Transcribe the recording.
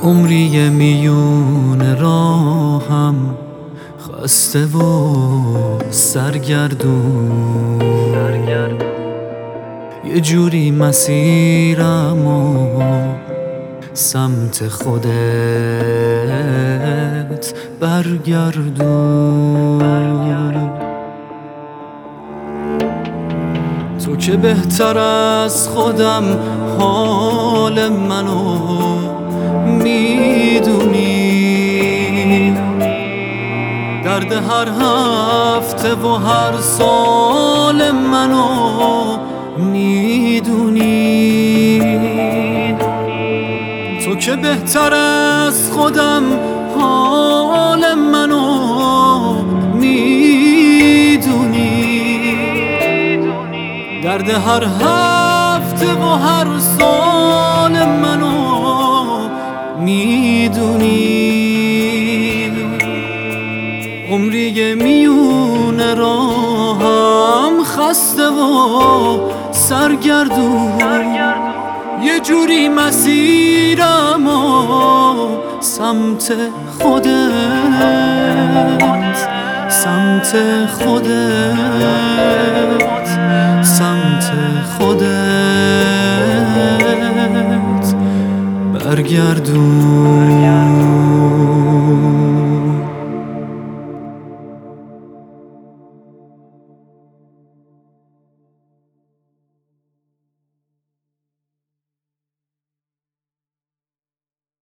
عمری میون راهم خسته و سرگردون، یه جوری مسیرم و سمت خودت برگردون. تو که بهتر از خودم حال منو میدونی، درد هر هفته و هر سال منو میدونی. تو که بهتر از خودم حال منو میدونی، درد هر هفته و هر سال منو میدونی. عمری میون راهم خسته و سرگردون، یه جوری مسیرم و سمت خودت، سمت خودت، سمت خودت برگردون.